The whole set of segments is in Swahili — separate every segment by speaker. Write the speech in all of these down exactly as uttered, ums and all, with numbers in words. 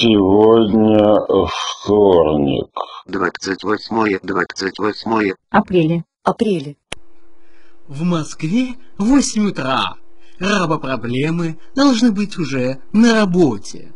Speaker 1: Сегодня вторник.
Speaker 2: Двадцать восьмое, двадцать восьмое
Speaker 3: апреля. Апреля.
Speaker 4: В Москве восемь утра. Рабопроблемы должны быть уже на работе.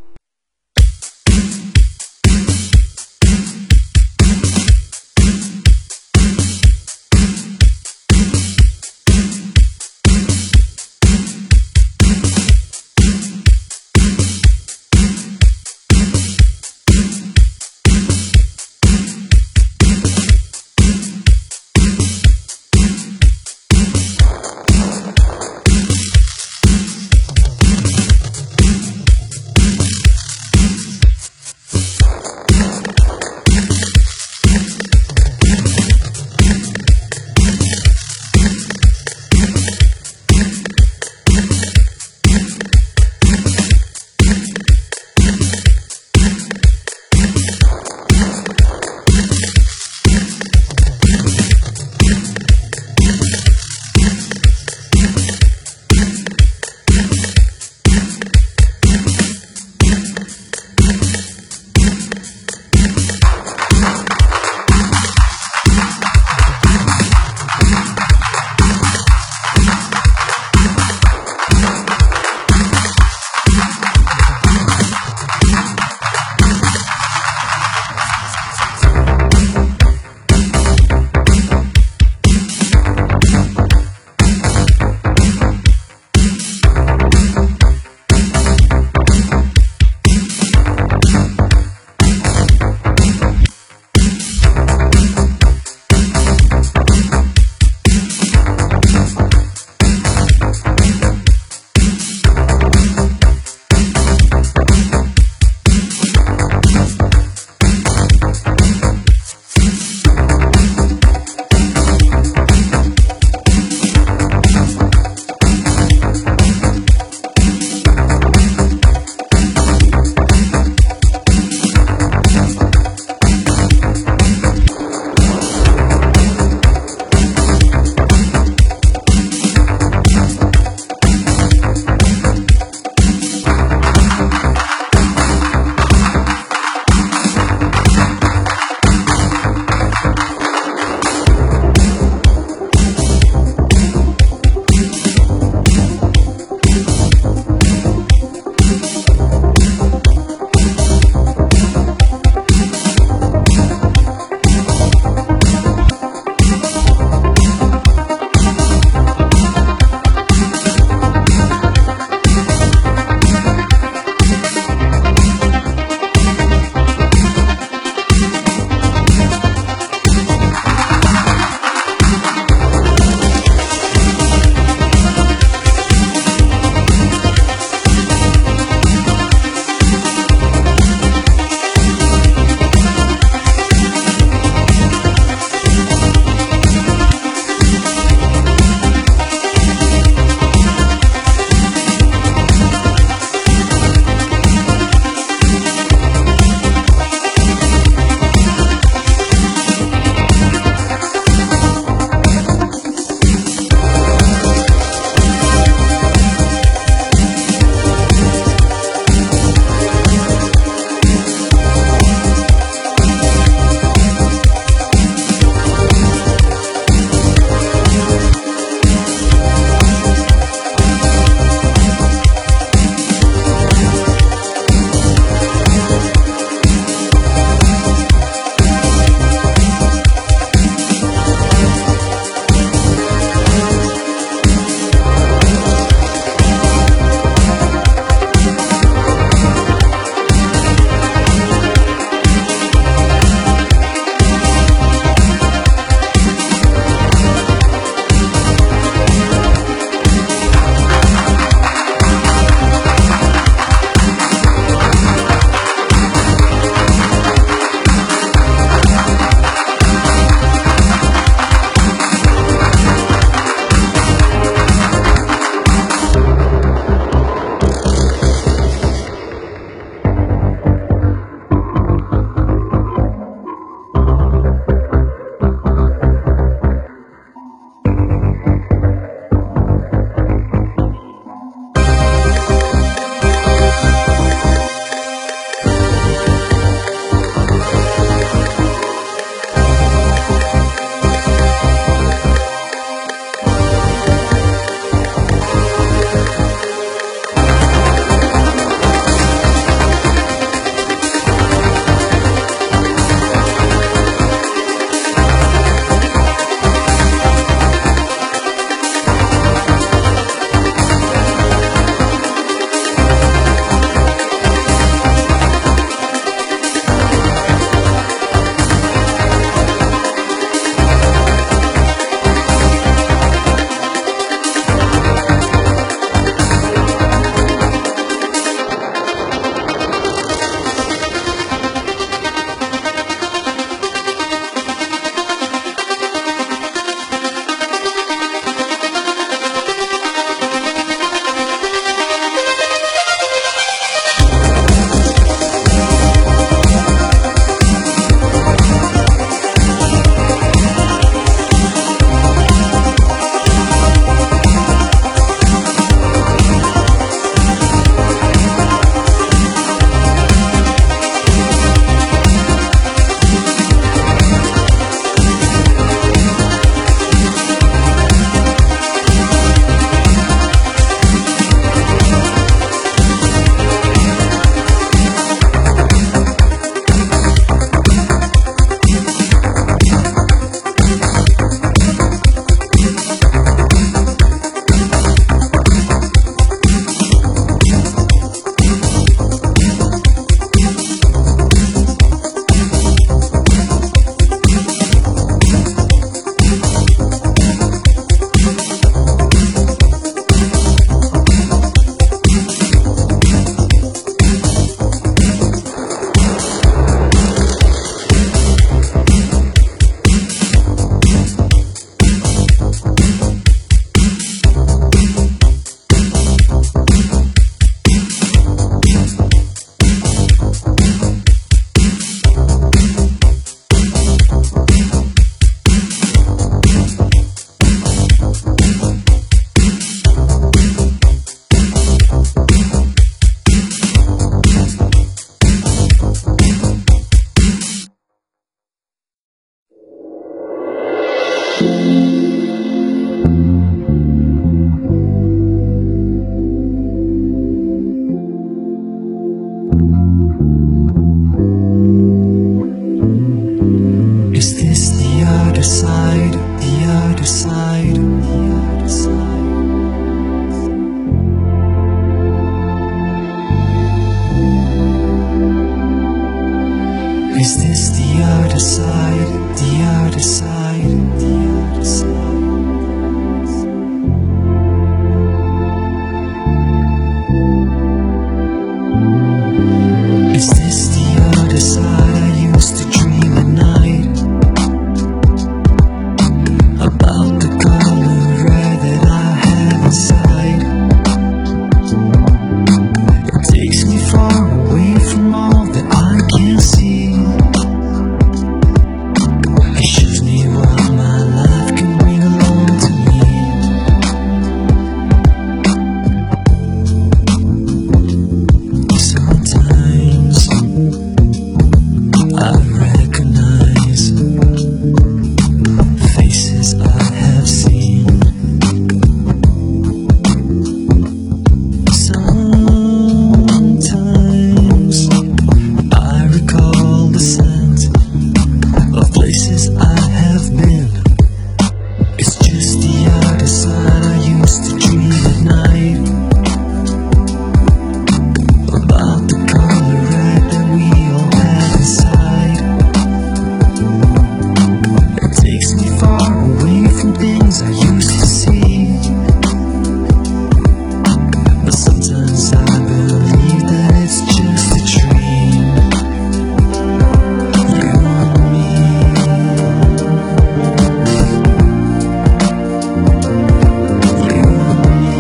Speaker 3: the other side, the other side, the other side. Is this the other side I used to dream at night? About the color red that I have inside. It takes me far away from all that I can see. It shows me what my life can bring along to me. Sometimes I recognize faces I have seen. Sometimes I recall the scent of places I have been. It's just the other side I used to dream at night. About the color red that we all have inside. It takes me far away from things I used to see. But sometimes I believe that it's just a dream. You and me. You and me.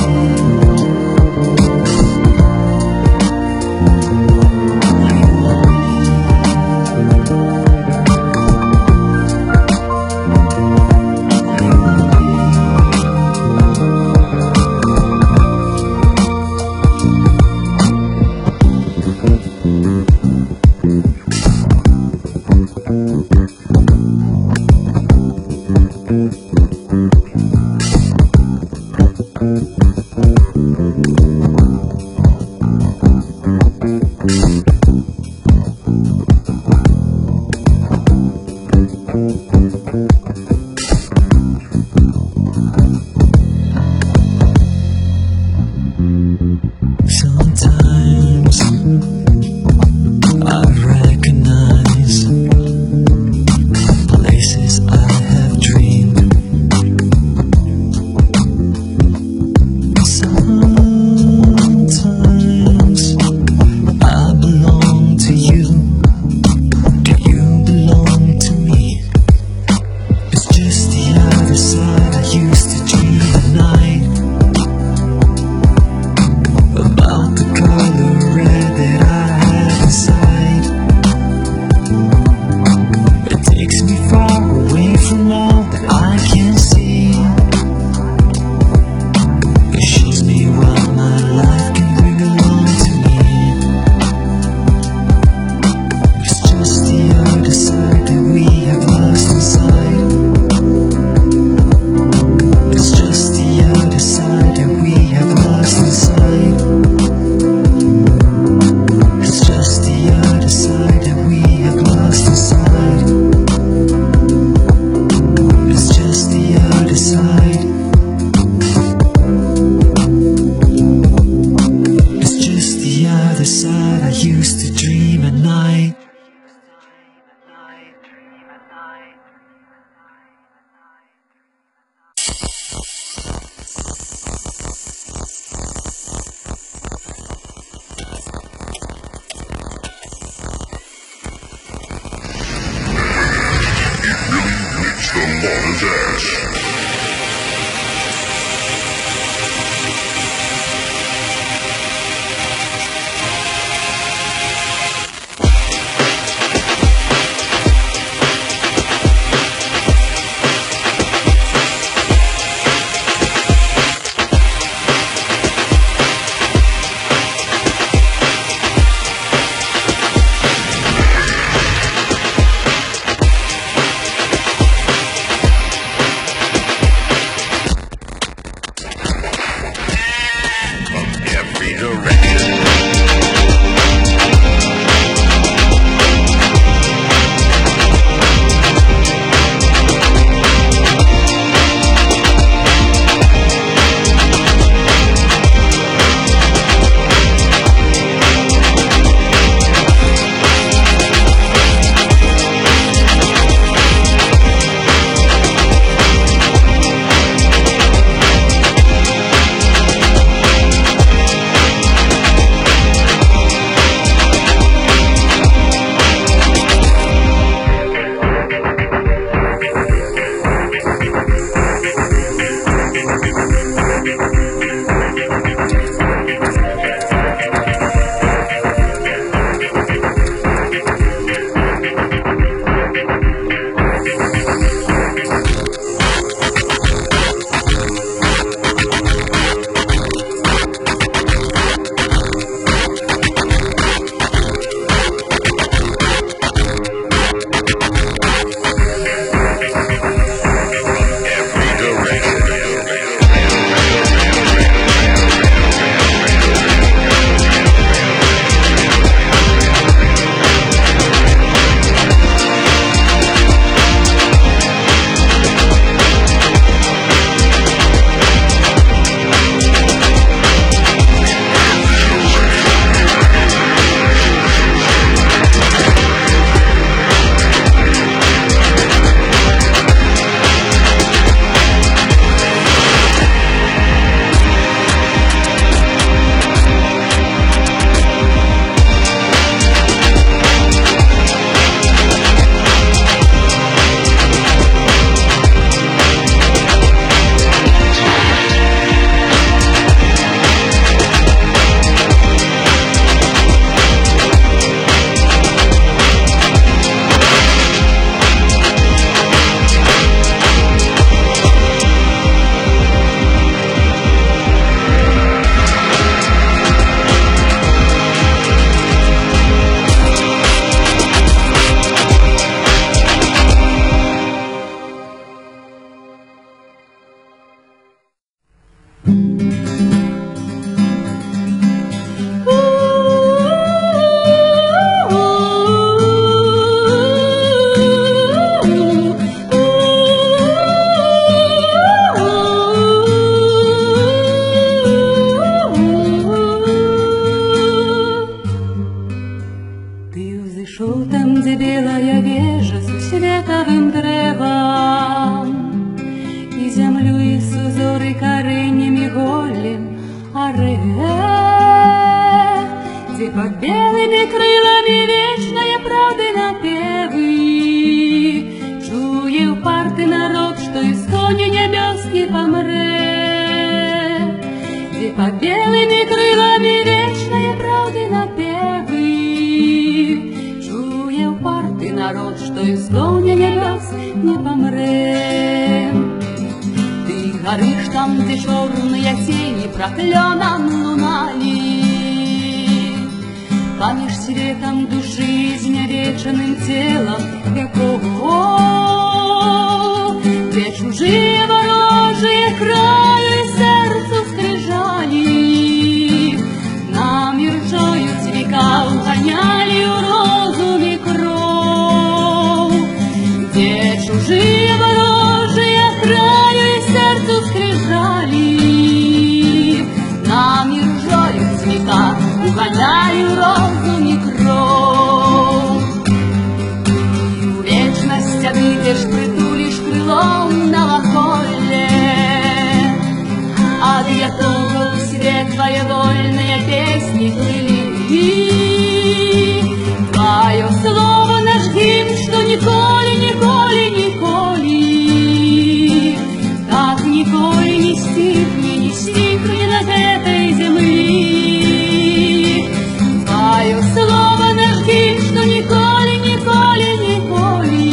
Speaker 3: Sometimes I recognize places I have dreamed. Sometimes I belong to you. Do you belong to me? It's just the other side I used to dream at night. About the color red that I have inside. It takes me far away from all that I can see. It shows me what my life can bring along to me. It's just the other side that we have lost inside. It's just the other side that we have lost inside. It's just the other side that we have lost inside. It's just the other side. It's just the other side I used to dream at night.
Speaker 5: побелими крилами вечної правди напеви. Чує впартий народ, что исконью небес не помре. Где под белыми крылами вечной правды напевы. Чує впартий народ, что исконью небес не помре. Ты горишь там, где черные тени проклёном лунали. Пам'ять светом души изнереченным телом веков. Где чужие ворожие краю и сердцу скрижали. Нам иржают века угоняли у розуме кровь. Где чужие ворожие краю и сердцу скрижали. Нам иржают века угоняли у розуме кровь. И у вечность обидишь, притулишь крылом на охоле. От якого в свет твои вольные песни плыли. Твое слово наш гимн, что николи, николи, николи, так николи не стихни, не стихни над этой земли. Твое слово наш гимн, что николи, николи, николи,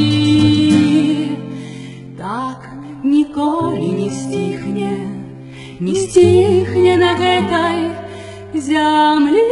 Speaker 5: так николи не стихне, не стихне над этой земли.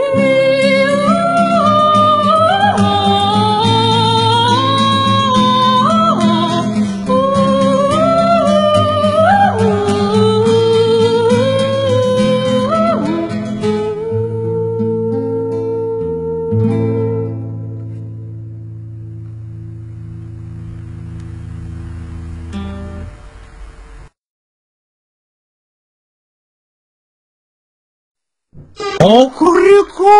Speaker 4: Окурико!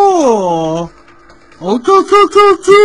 Speaker 4: О-ту-ту-ту-ту!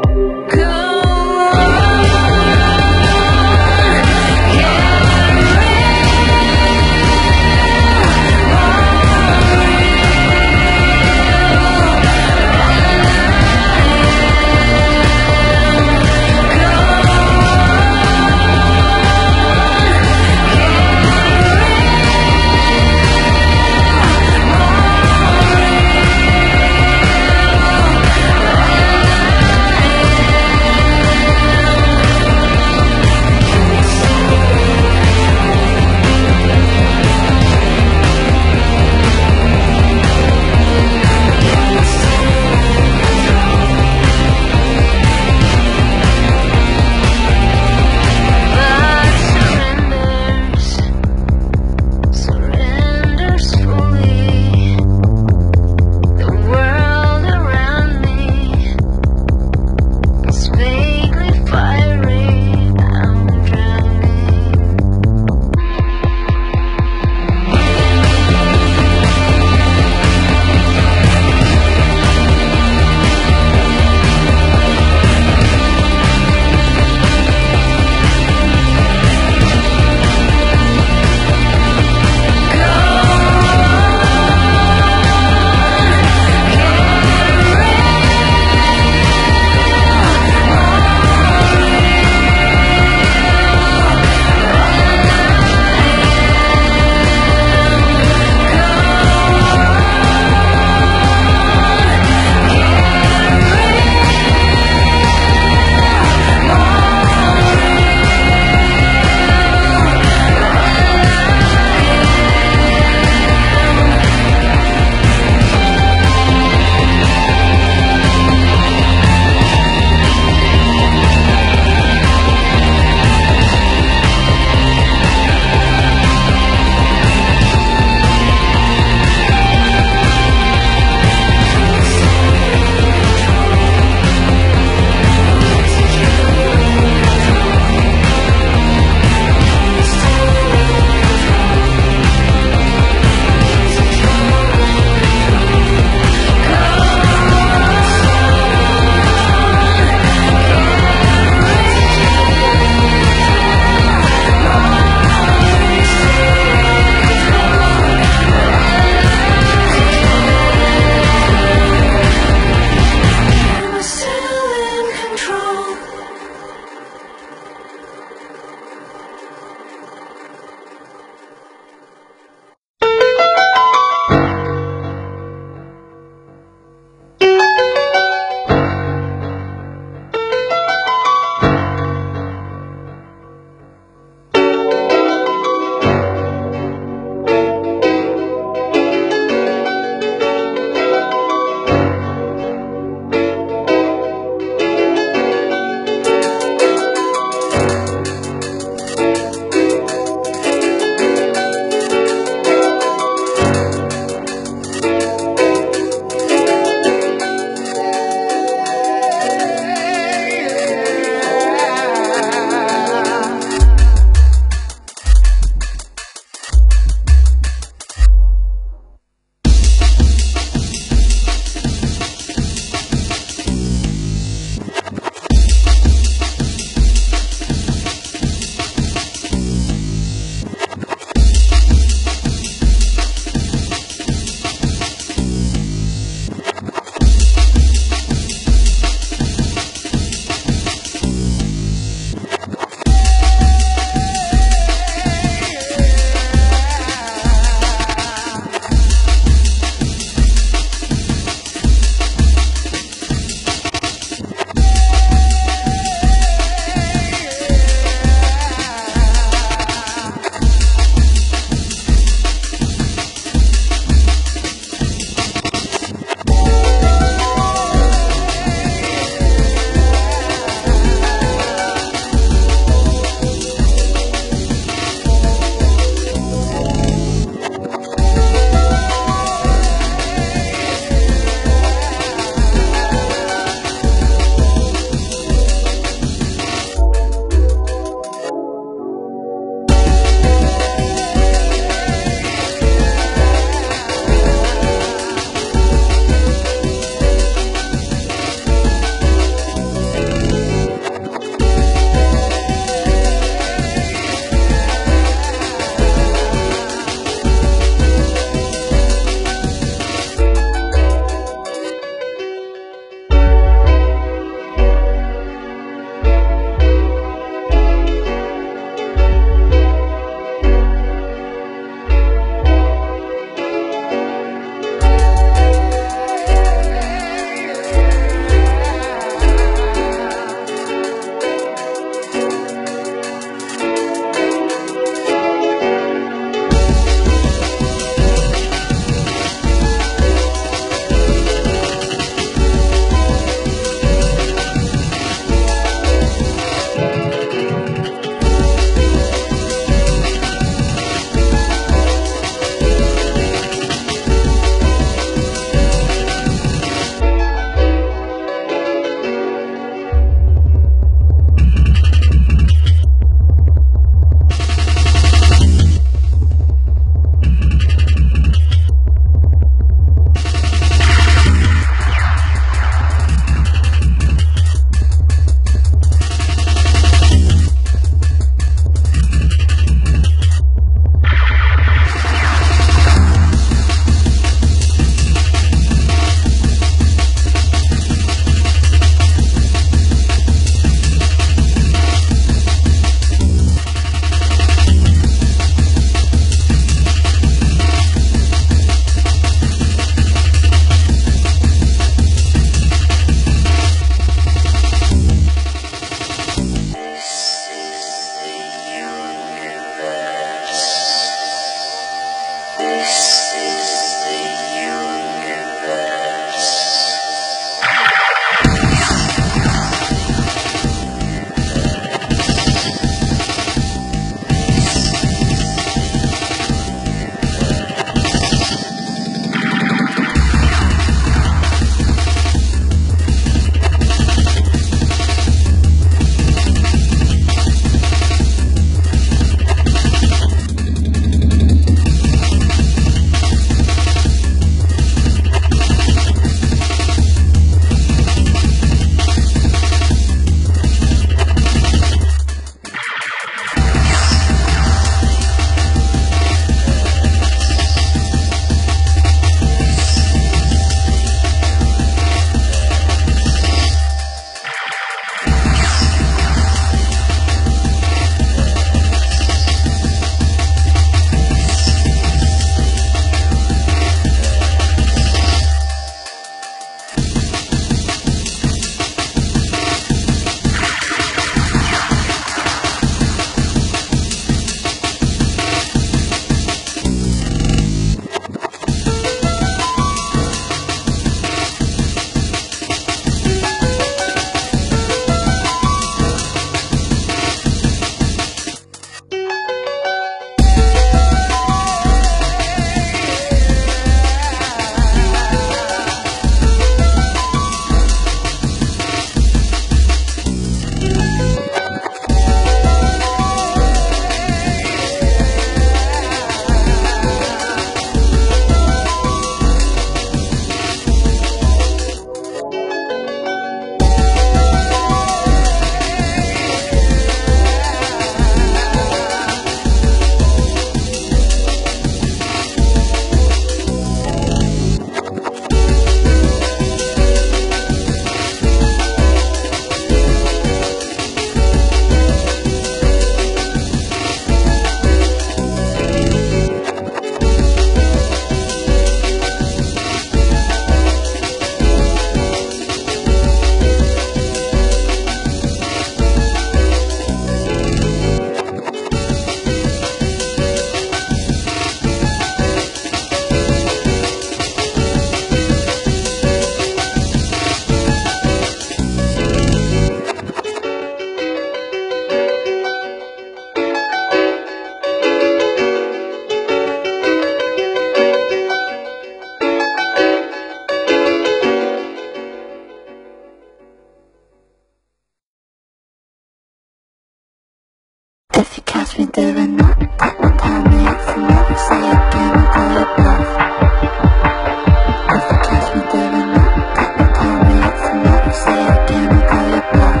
Speaker 6: catch me doing that, tell me it's enough. Say again, I'll call it bluff. If you catch me doing that, tell me it's enough. Say again, I'll call it bluff.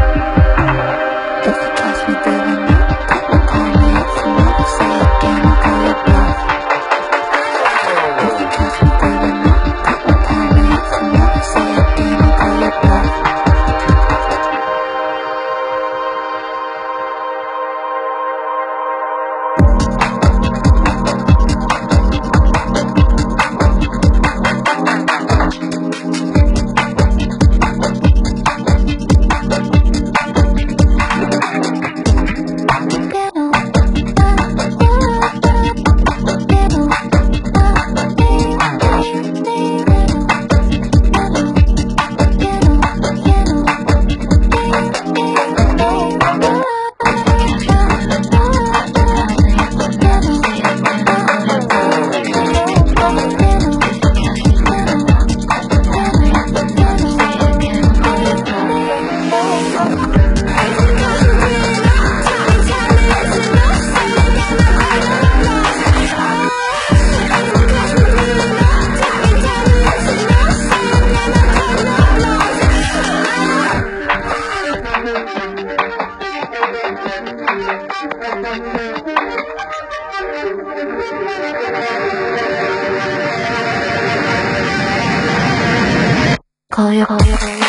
Speaker 6: If you catch me doing that, tell me it's enough. Say again, I'll call it bluff. If you catch me doing that, tell me it's enough. Say again, I'll call it bluff. Call you, call you, call you.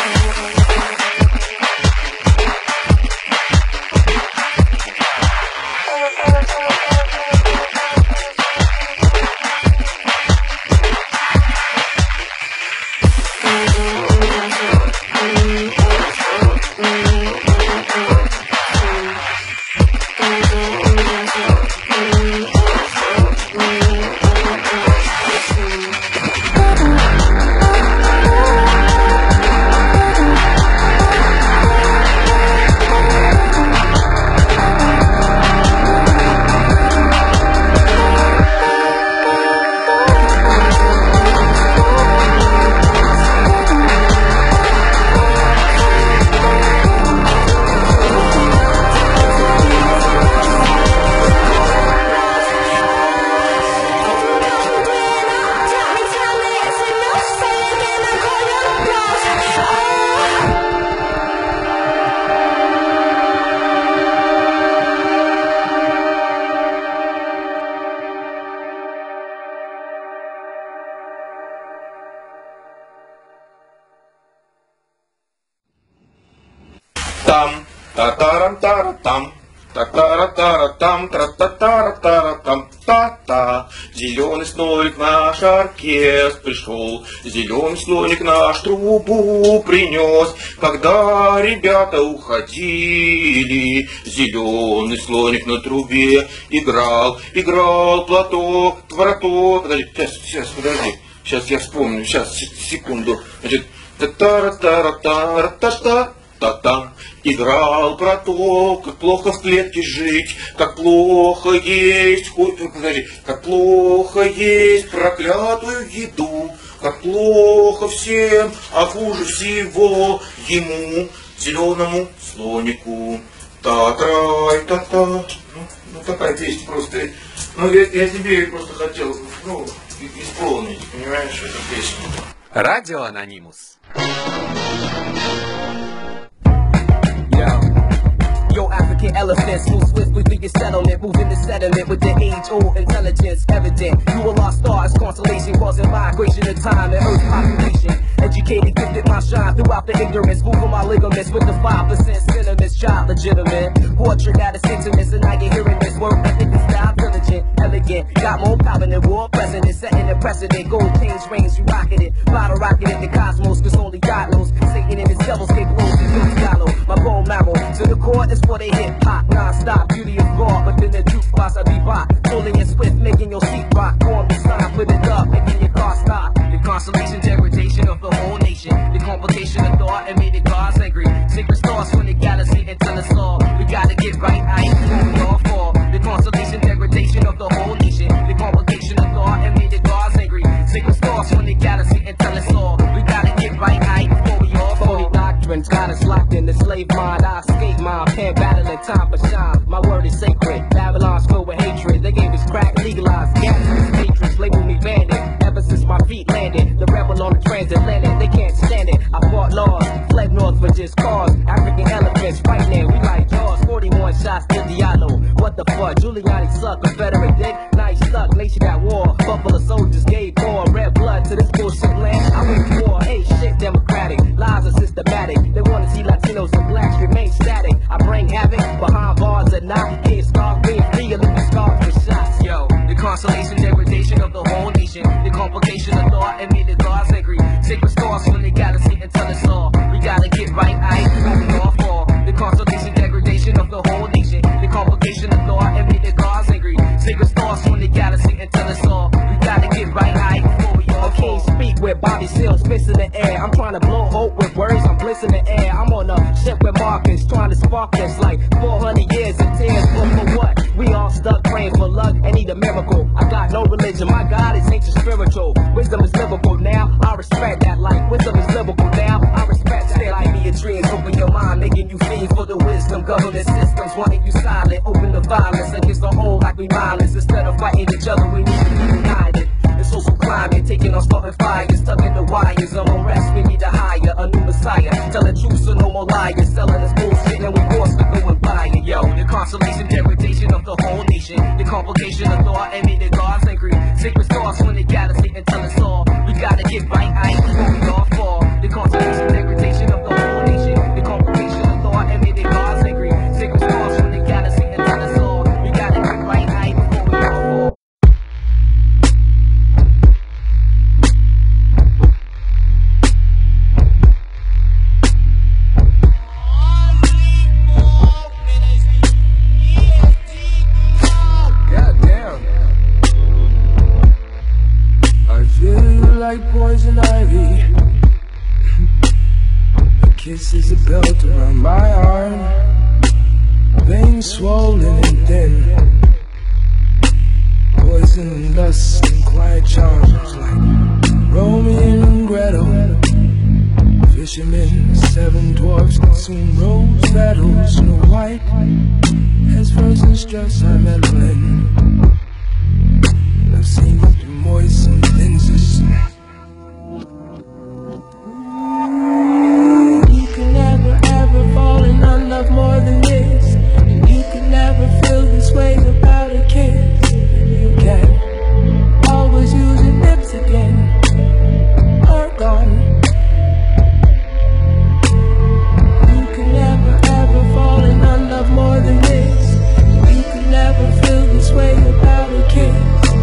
Speaker 7: Там, та-тарам-тара-там, та-тара-тара-там, тра-та-тара-тара-там, та-та. Зеленый слоник наш оркестр пришел, зеленый слоник наш трубу принес. Когда ребята уходили, зеленый слоник на трубе играл, играл платок, твороток. Подожди, сейчас, сейчас, подожди, сейчас я вспомню, сейчас, секунду. Значит, та-тара-тара-тара-та-та. Та-там играл про то, как плохо в клетке жить, как плохо есть, подожди, как плохо есть проклятую еду, как плохо всем, а хуже всего ему, зеленому слонику. Та-трай, та-та. Ну, ну такая песня просто. Ну я, я тебе просто хотел, ну, исполнить, понимаешь, эту песню.
Speaker 8: Радио Анонимус.
Speaker 9: Yo, African elephants move swiftly through your settlement, moving the sediment with the age-old intelligence evident. You a lost star as constellation, causing migration of time and earth population. Educated, gifted my shine throughout the ignorance, moving my ligaments with the five percent sentiments, child legitimate. Portrait that is intimate, and now you're hearing this word, I think it's style diligent, elegant. Got more power than war president, setting the precedent. Gold chains reigns, you rocking it. Bottle rocket in the cosmos, cause only God knows. Satan and his devils get blows and do follow. My bone marrow to the core is for the hip hop, non-stop, beauty of God, but then the jukebox I be by, pulling and swift, making your seat rock, on the side, put it up, making your car stop. The constellation degradation of the whole nation, the complication of thought and made the gods angry. Secret stars from the galaxy and tell us all, we gotta get right, I ain't cool, we all fall. The constellation degradation of the whole nation, the complication of thought and made the gods angry. Secret stars from the galaxy and tell us all, we gotta get right, I ain't before we all fall. Phony doctrines got us locked in the slave mind, I escape my pen battling time for shine. My word is sacred. killers for just cause. African elephants right now, we like jaws. forty-one shots to Diallo. What the fuck? Giuliani suck, Confederate dick. Nice stuck, nation got war. Buffalo soldiers gave more red blood to this bullshit land. I went to war, hey shit, democratic. Lies are systematic. They wanna see Latinos and blacks remain static. I bring havoc behind bars at night. Get scarred, being free, and leave scars for shots. Yo, the consolation, degradation of the whole nation. The complication of thought and me the God's angry. Sacred stars from the galaxy and tell us all. We gotta get right, I ain't we all fall. The consolation, degradation of the whole nation. The complication of thought and me the God's angry. Sacred stars from the galaxy and tell us all. We gotta get right, I before we all fall. Can't speak with Bobby Seals, fists in the air. I'm trying to blow hope with words, I'm bliss in the air. I'm on a ship with Marcus, trying to spark this like four hundred years of tears. But for what? We all stuck praying for luck and need a miracle. I got no religion, my God is ancient spiritual. Wisdom is livable now, I respect that. Like wisdom is livable now, I respect that. Like me a dreams, open your mind, making you fiend for the wisdom. Government systems wanting you silent, open the violence against the whole like we violence. Instead of fighting each other, we need to be united. The social climate, taking on starting fires, tugging the wires. I'm on rest, we need to hire a new messiah. Tell the truth so no more liars, selling us bullshit and we forced to go and buy it. Yo, the consolation, degradation of the whole nation. The complication of thought and me the God's angry. Sacred stars from the galaxy and tell us all. We gotta get right, I ain't before we all fall. The consolation, degradation of the whole nation. The complication of thought and me the God's angry. Sacred stars from the galaxy and tell us all. We gotta get right, I ain't before we all fall.
Speaker 10: Like poison ivy. A kiss is a belt around my arm. Veins swollen and thin. Poison and lust and quiet charms like Romeo and Gretel. Fishermen, seven dwarfs consume rose petals. Snow White has frozen stress I'm meddling. I've seen you through moistened lenses. You can never ever fall in love more than this. And you can never feel this way about a kiss. You can always use your lips again or gone. You can never ever fall in love more than this. You can never feel this way about a kiss.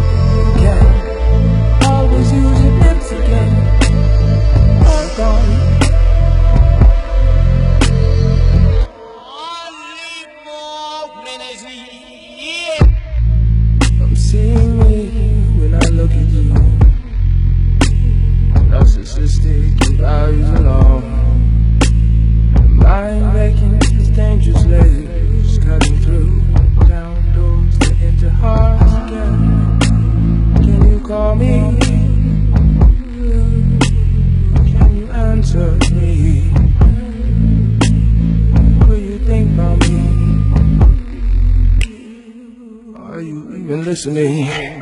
Speaker 10: Always use your lips again or gone. I'm seeing me when I look at you. Narcissistic and values alone. The mind making these dangerous layers, cutting through down doors to enter hearts again. Can you call me? Can you answer me? Will you think about me? Are you even listening?